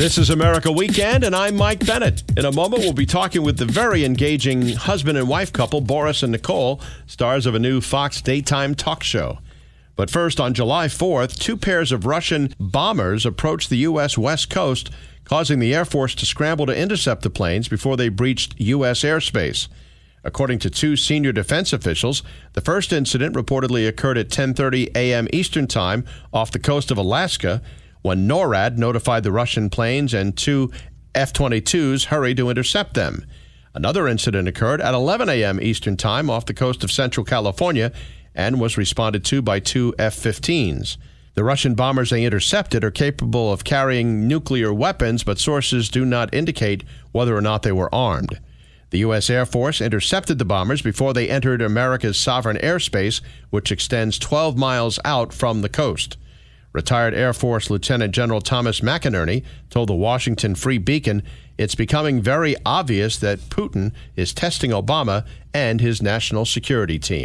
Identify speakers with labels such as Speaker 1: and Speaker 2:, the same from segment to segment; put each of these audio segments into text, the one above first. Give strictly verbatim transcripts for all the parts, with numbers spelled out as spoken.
Speaker 1: This is America Weekend, and I'm Mike Bennett. In a moment, we'll be talking with the very engaging husband and wife couple, Boris and Nicole, stars of a new Fox daytime talk show. But first, on July fourth, two pairs of Russian bombers approached the U S West Coast, causing the Air Force to scramble to intercept the planes before they breached U S airspace. According to two senior defense officials, the first incident reportedly occurred at ten thirty a.m. Eastern Time off the coast of Alaska, when NORAD notified the Russian planes and two F twenty-twos hurried to intercept them. Another incident occurred at eleven a.m. Eastern Time off the coast of Central California and was responded to by two F fifteens. The Russian bombers they intercepted are capable of carrying nuclear weapons, but sources do not indicate whether or not they were armed. The U S Air Force intercepted the bombers before they entered America's sovereign airspace, which extends twelve miles out from the coast. Retired Air Force Lieutenant General Thomas McInerney told the Washington Free Beacon, "It's becoming very obvious that Putin is testing Obama and his national security team."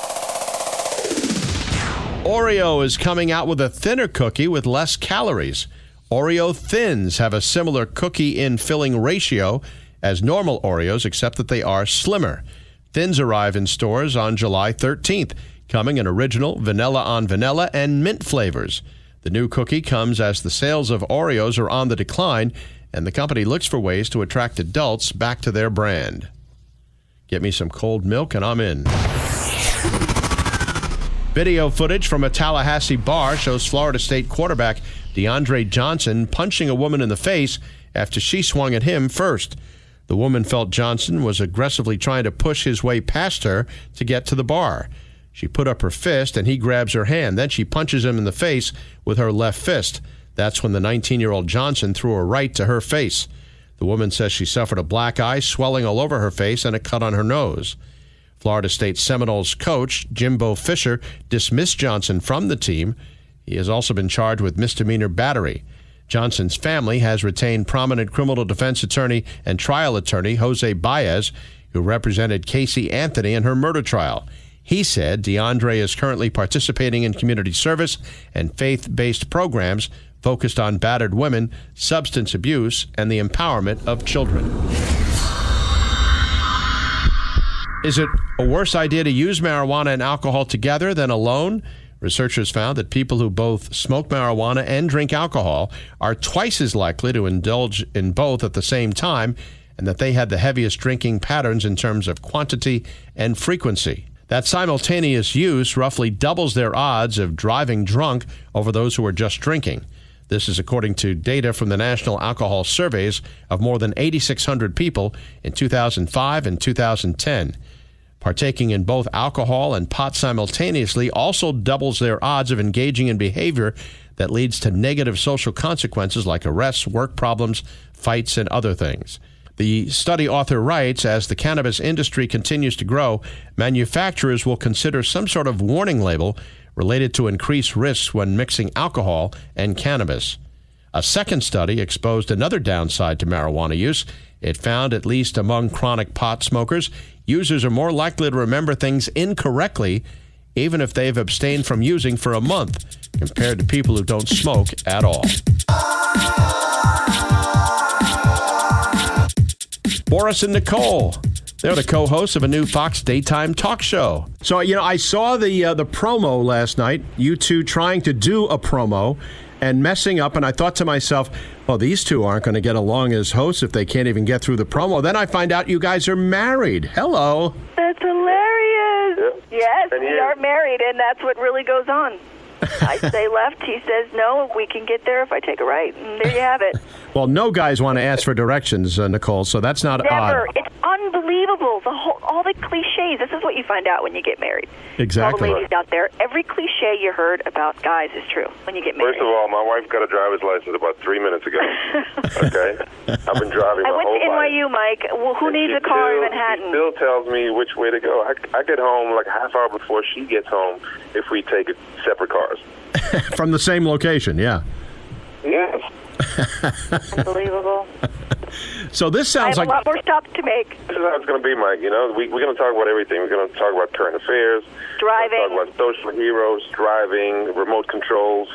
Speaker 1: Oreo is coming out with a thinner cookie with less calories. Oreo Thins have a similar cookie in filling ratio as normal Oreos, except that they are slimmer. Thins arrive in stores on July thirteenth, coming in original, vanilla on vanilla, and mint flavors. The new cookie comes as the sales of Oreos are on the decline, and the company looks for ways to attract adults back to their brand. Get me some cold milk and I'm in. Video footage from a Tallahassee bar shows Florida State quarterback DeAndre Johnson punching a woman in the face after she swung at him first. The woman felt Johnson was aggressively trying to push his way past her to get to the bar. She put up her fist and he grabs her hand. Then she punches him in the face with her left fist. That's when the nineteen-year-old Johnson threw a right to her face. The woman says she suffered a black eye, swelling all over her face, and a cut on her nose. Florida State Seminoles coach Jimbo Fisher dismissed Johnson from the team. He has also been charged with misdemeanor battery. Johnson's family has retained prominent criminal defense attorney and trial attorney Jose Baez, who represented Casey Anthony in her murder trial. He said DeAndre is currently participating in community service and faith-based programs focused on battered women, substance abuse, and the empowerment of children. Is it a worse idea to use marijuana and alcohol together than alone? Researchers found that people who both smoke marijuana and drink alcohol are twice as likely to indulge in both at the same time, and that they had the heaviest drinking patterns in terms of quantity and frequency. That simultaneous use roughly doubles their odds of driving drunk over those who are just drinking. This is according to data from the National Alcohol Surveys of more than eighty-six hundred people in two thousand five and two thousand ten. Partaking in both alcohol and pot simultaneously also doubles their odds of engaging in behavior that leads to negative social consequences like arrests, work problems, fights, and other things. The study author writes, as the cannabis industry continues to grow, manufacturers will consider some sort of warning label related to increased risks when mixing alcohol and cannabis. A second study exposed another downside to marijuana use. It found, at least among chronic pot smokers, users are more likely to remember things incorrectly even if they've abstained from using for a month, compared to people who don't smoke at all. Boris and Nicole, they're the co-hosts of a new Fox daytime talk show. So, you know, I saw the uh, the promo last night, you two trying to do a promo and messing up, and I thought to myself, well, these two aren't going to get along as hosts if they can't even get through the promo. Then I find out you guys are married. Hello.
Speaker 2: That's hilarious.
Speaker 3: Yep.
Speaker 2: Yes,
Speaker 3: And
Speaker 2: we
Speaker 3: you-
Speaker 2: are married, and that's what really goes on. I say left, he says no, we can get there if I take a right, and there you have it.
Speaker 1: Well, no guys want to ask for directions, uh, Nicole, so that's not
Speaker 2: Never.
Speaker 1: odd.
Speaker 2: It's unbelievable. The whole, all the cliches. This is what you find out when you get married.
Speaker 1: Exactly.
Speaker 2: All the ladies out there, every cliche you heard about guys is true when you get married.
Speaker 3: First of all, my wife got a driver's license about three minutes ago. Okay? I've been driving my
Speaker 2: I went
Speaker 3: whole
Speaker 2: to N Y U,
Speaker 3: life.
Speaker 2: Mike. Well, who
Speaker 3: And
Speaker 2: needs
Speaker 3: she
Speaker 2: a car
Speaker 3: still,
Speaker 2: in Manhattan?
Speaker 3: She still tells me which way to go. I, I get home like a half hour before she gets home if we take separate cars.
Speaker 1: From the same location, yeah.
Speaker 3: Yes.
Speaker 2: Unbelievable.
Speaker 1: So this
Speaker 2: I
Speaker 1: sounds
Speaker 2: have
Speaker 1: like...
Speaker 2: a lot more stops to make.
Speaker 3: This is how it's going to be, Mike. You know, we, we're going to talk about everything. We're going to talk about current affairs.
Speaker 2: Driving.
Speaker 3: We're going to talk about social heroes, driving, remote controls.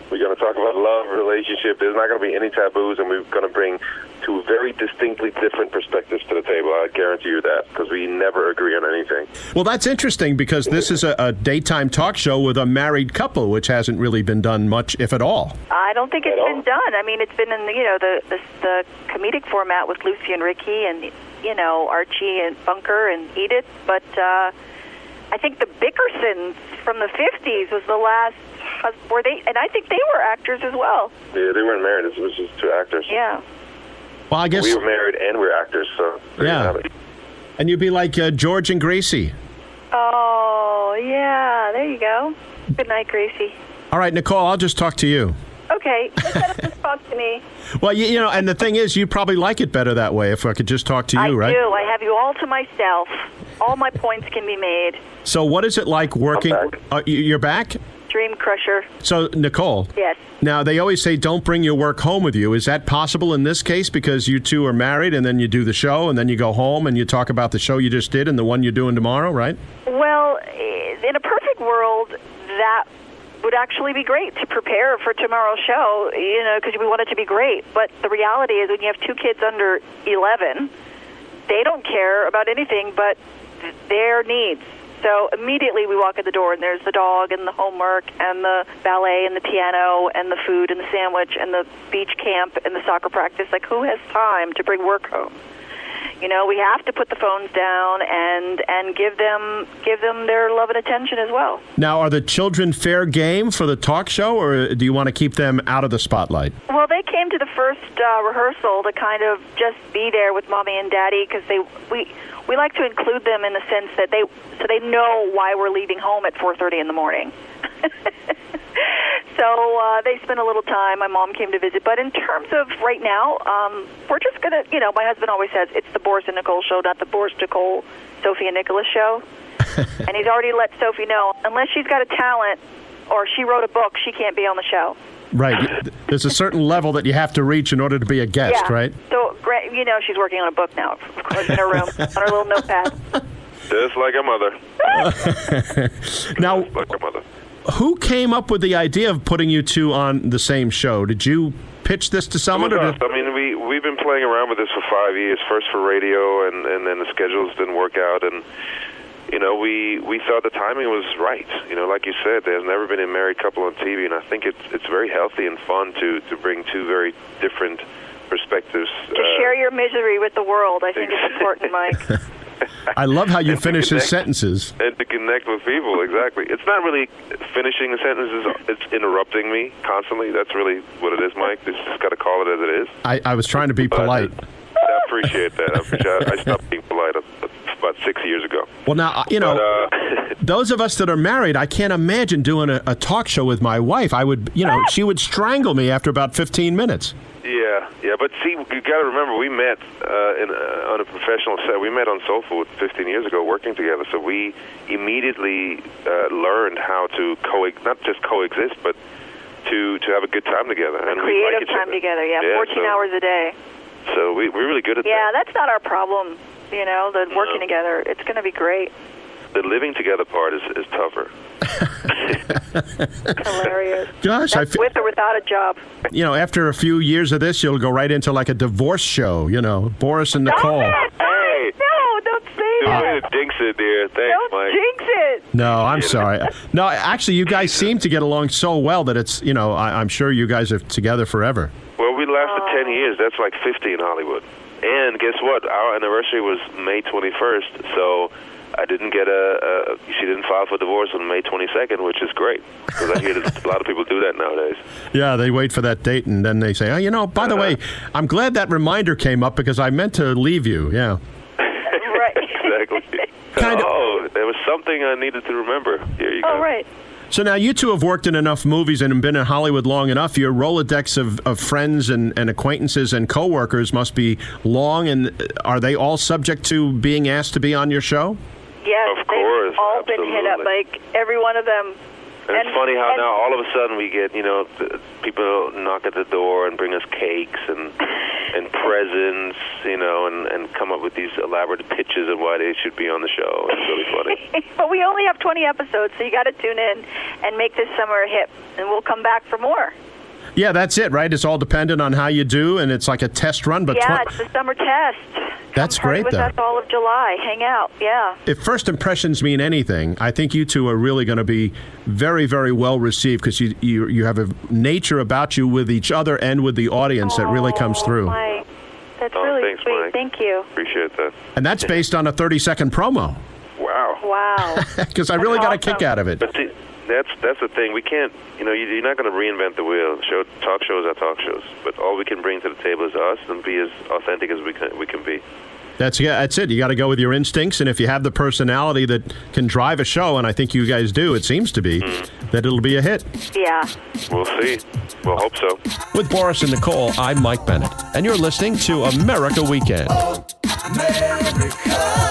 Speaker 3: We're going to talk about love, relationship. There's not going to be any taboos, and we're going to bring two very distinctly different perspectives to the table. I guarantee you that, because we never agree on anything.
Speaker 1: Well, that's interesting, because this is a, a daytime talk show with a married couple, which hasn't really been done much, if at all.
Speaker 2: I don't think it's
Speaker 3: At
Speaker 2: been
Speaker 3: all.
Speaker 2: done. I mean, it's been in the, you know, the, the the comedic format with Lucy and Ricky and, you know, Archie and Bunker and Edith, but uh, I think the Bickersons from the fifties was the last, were they, and I think they were actors as well.
Speaker 3: Yeah, they weren't married. It was just two actors.
Speaker 2: Yeah.
Speaker 1: Well, I guess,
Speaker 3: We were married and we're actors, so there you
Speaker 1: Yeah.
Speaker 3: have it.
Speaker 1: and you'd be like uh, George and Gracie.
Speaker 2: Oh, yeah, there you go. Good night, Gracie.
Speaker 1: All right, Nicole, I'll just talk to you.
Speaker 2: Okay, just set up this talk to me.
Speaker 1: Well, you, you know, and the thing is, you probably like it better that way if I could just talk to you,
Speaker 2: I
Speaker 1: right?
Speaker 2: do. I have you all to myself. All my points can be made.
Speaker 1: So what is it like working?
Speaker 3: I'm back.
Speaker 1: Uh, you- you're back?
Speaker 2: Dream crusher.
Speaker 1: So, Nicole,
Speaker 2: Yes.
Speaker 1: now they always say don't bring your work home with you. Is that possible in this case because you two are married and then you do the show and then you go home and you talk about the show you just did and the one you're doing tomorrow, right?
Speaker 2: Well, in a perfect world, that would actually be great to prepare for tomorrow's show, you know, because we want it to be great. But the reality is when you have two kids under eleven, they don't care about anything but th- their needs. So immediately we walk in the door and there's the dog and the homework and the ballet and the piano and the food and the sandwich and the beach camp and the soccer practice. Like, who has time to bring work home? You know, we have to put the phones down and and give them give them their love and attention as well.
Speaker 1: Now, are the children fair game for the talk show, or do you want to keep them out of the spotlight?
Speaker 2: Well, they came to the first uh, rehearsal to kind of just be there with mommy and daddy because they we we like to include them in the sense that they so they know why we're leaving home at four thirty in the morning. So uh, they spent a little time. My mom came to visit. But in terms of right now, um, we're just going to, you know, my husband always says it's the Boris and Nicole show, not the Boris, Nicole, Sophie and Nicholas show. And he's already let Sophie know, unless she's got a talent or she wrote a book, she can't be on the show.
Speaker 1: Right. There's a certain level that you have to reach in order to be a guest,
Speaker 2: Yeah.
Speaker 1: right?
Speaker 2: So, gra- you know, she's working on a book now, of course, in her room, on her little notepad.
Speaker 3: Just like a mother.
Speaker 1: Now,
Speaker 3: Just like a mother.
Speaker 1: who came up with the idea of putting you two on the same show? Did you pitch this to someone?
Speaker 3: It
Speaker 1: Or
Speaker 3: was
Speaker 1: did,
Speaker 3: us. I mean, we, we've been playing around with this for five years, first for radio, and, and then the schedules didn't work out. And, you know, we, we thought the timing was right. You know, like you said, there's never been a married couple on T V, and I think it's it's very healthy and fun to, to bring two very different perspectives.
Speaker 2: To share your misery with the world, I think it's important, Mike.
Speaker 1: I love how you
Speaker 3: And to
Speaker 1: finish his
Speaker 3: connect.
Speaker 1: sentences.
Speaker 3: And to connect with people, exactly. It's not really finishing the sentences, it's interrupting me constantly. That's really what it is, Mike. It's just got to call it as it is.
Speaker 1: I, I was trying to be
Speaker 3: But
Speaker 1: polite.
Speaker 3: I appreciate that. I, appreciate, I stopped being polite about six years ago.
Speaker 1: Well, now, you know,
Speaker 3: But, uh,
Speaker 1: those of us that are married, I can't imagine doing a, a talk show with my wife. I would, you know, she would strangle me after about fifteen minutes.
Speaker 3: yeah, yeah. But see, you got to remember, we met uh, in, uh, on a professional set. We met on Soul Food fifteen years ago working together. So we immediately uh, learned how to co not just coexist, but to, to have a good time together. And we like
Speaker 2: Creative
Speaker 3: each
Speaker 2: time
Speaker 3: other.
Speaker 2: together, yeah,
Speaker 3: Yeah,
Speaker 2: fourteen
Speaker 3: so-
Speaker 2: hours a day.
Speaker 3: So we, we're really good at
Speaker 2: Yeah,
Speaker 3: that.
Speaker 2: that's not our problem, you know, the working
Speaker 3: No.
Speaker 2: together. It's going to be great.
Speaker 3: The living together part is, is tougher.
Speaker 2: Hilarious.
Speaker 1: Gosh, I
Speaker 2: That's
Speaker 1: fe-
Speaker 2: with or without a job.
Speaker 1: you know, after a few years of this, you'll go right into like a divorce show, you know, Boris and Nicole.
Speaker 3: Hey.
Speaker 2: No, don't say
Speaker 3: Good
Speaker 2: that.
Speaker 3: way to jinx it, dear. Thanks,
Speaker 2: Don't
Speaker 3: Mike.
Speaker 2: jinx it.
Speaker 1: No, I'm sorry. No, actually, you guys seem to get along so well that it's, you know, I, I'm sure you guys are together forever.
Speaker 3: Well, we lasted ten years. That's like fifty in Hollywood. And guess what? Our anniversary was May twenty-first, so I didn't get a, a she didn't file for divorce on May twenty-second, which is great, because I hear that a lot of people do that nowadays.
Speaker 1: Yeah, they wait for that date and then they say, oh, you know, by the way, I'm glad that reminder came up because I meant to leave you. Yeah.
Speaker 2: Right.
Speaker 3: Exactly.
Speaker 1: Kind of-
Speaker 3: Oh, there was something I needed to remember. Here you go.
Speaker 2: Oh, right.
Speaker 1: So now you two have worked in enough movies and been in Hollywood long enough. Your Rolodex of, of friends and, and acquaintances and coworkers must be long. And are they all subject to being asked to be on your show?
Speaker 2: Yes,
Speaker 3: Of course,
Speaker 2: they've all been hit up.
Speaker 3: absolutely.
Speaker 2: Like, every one of them
Speaker 3: And, and it's funny how and, now all of a sudden we get, you know, people knock at the door and bring us cakes and and presents, you know, and, and come up with these elaborate pitches of why they should be on the show. It's really funny.
Speaker 2: But we only have twenty episodes, so you got to tune in and make this summer a hit, and we'll come back for more.
Speaker 1: Yeah, that's it, right? It's all dependent on how you do, and it's like a test run. But
Speaker 2: yeah,
Speaker 1: tw-
Speaker 2: it's the summer test.
Speaker 1: That's
Speaker 2: Come
Speaker 1: great,
Speaker 2: with
Speaker 1: though.
Speaker 2: us all of July. Hang out, yeah.
Speaker 1: If first impressions mean anything, I think you two are really going to be very, very well received because you, you you have a nature about you with each other and with the audience
Speaker 2: oh,
Speaker 1: that really comes through.
Speaker 2: My, that's
Speaker 3: oh,
Speaker 2: really
Speaker 3: thanks,
Speaker 2: sweet.
Speaker 3: Mike.
Speaker 2: Thank you.
Speaker 3: Appreciate that.
Speaker 1: And that's based on a thirty-second promo.
Speaker 3: Wow.
Speaker 2: Wow.
Speaker 1: Because I really got a kick out of it.
Speaker 3: But see, that's that's the thing. We can't, you know, you're not going to reinvent the wheel. Show talk shows are talk shows, but all we can bring to the table is us and be as authentic as we can we can be.
Speaker 1: That's yeah, that's it. You got to go with your instincts, and if you have the personality that can drive a show, and I think you guys do, it seems to be, mm. that it'll be a hit.
Speaker 2: Yeah.
Speaker 3: We'll see. We'll hope so.
Speaker 1: With Boris and Nicole, I'm Mike Bennett, and you're listening to America Weekend.
Speaker 4: Oh, America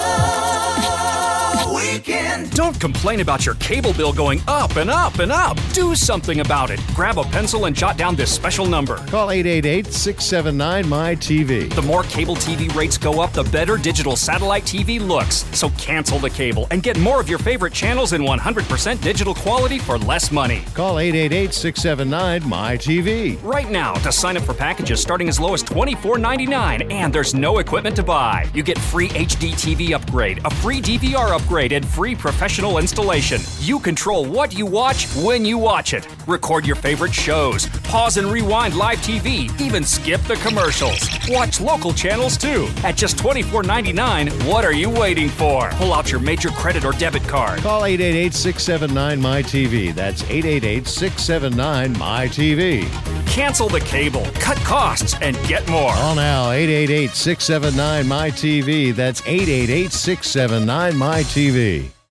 Speaker 4: Weekend.
Speaker 5: Don't complain about your cable bill going up and up and up. Do something about it. Grab a pencil and jot down this special number.
Speaker 6: Call eight eight eight, six seven nine, M Y T V.
Speaker 5: The more cable T V rates go up, the better digital satellite T V looks. So cancel the cable and get more of your favorite channels in one hundred percent digital quality for less money.
Speaker 6: Call eight eight eight, six seven nine, M Y T V.
Speaker 5: Right now, to sign up for packages starting as low as twenty-four ninety-nine, and there's no equipment to buy. You get free H D T V upgrade, a free D V R upgrade, and free professional installation. You control what you watch when you watch it. Record your favorite shows, pause and rewind live T V, even skip the commercials. Watch local channels too. At just twenty-four ninety-nine, what are you waiting for? Pull out your major credit or debit card.
Speaker 6: Call eight eight eight, six seven nine, M Y T V. That's eight eight eight, six seven nine, M Y T V.
Speaker 5: Cancel the cable, cut costs, and get more.
Speaker 6: Call now, eight eight eight, six seven nine, M Y T V. That's eight eight eight, six seven nine, M Y T V.